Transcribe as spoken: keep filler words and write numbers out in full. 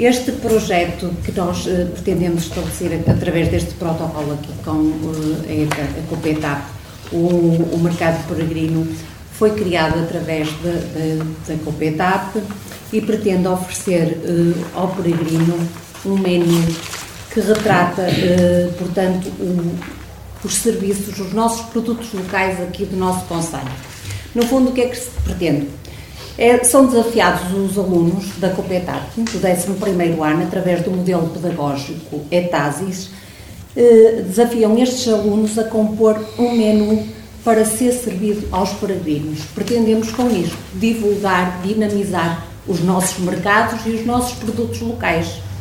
Este projeto que nós uh, pretendemos estabelecer através deste protocolo aqui com uh, a, ETA, a COPETAP, o, o mercado peregrino, foi criado através da COPETAP e pretende oferecer uh, ao peregrino um menu que retrata, uh, portanto, o, os serviços, os nossos produtos locais aqui do nosso concelho. No fundo, o que é que se pretende? É, são desafiados os alunos da COPETAP, do décimo primeiro ano, através do modelo pedagógico ETASIS, eh, desafiam estes alunos a compor um menu para ser servido aos peregrinos. Pretendemos com isto divulgar, dinamizar os nossos mercados e os nossos produtos locais.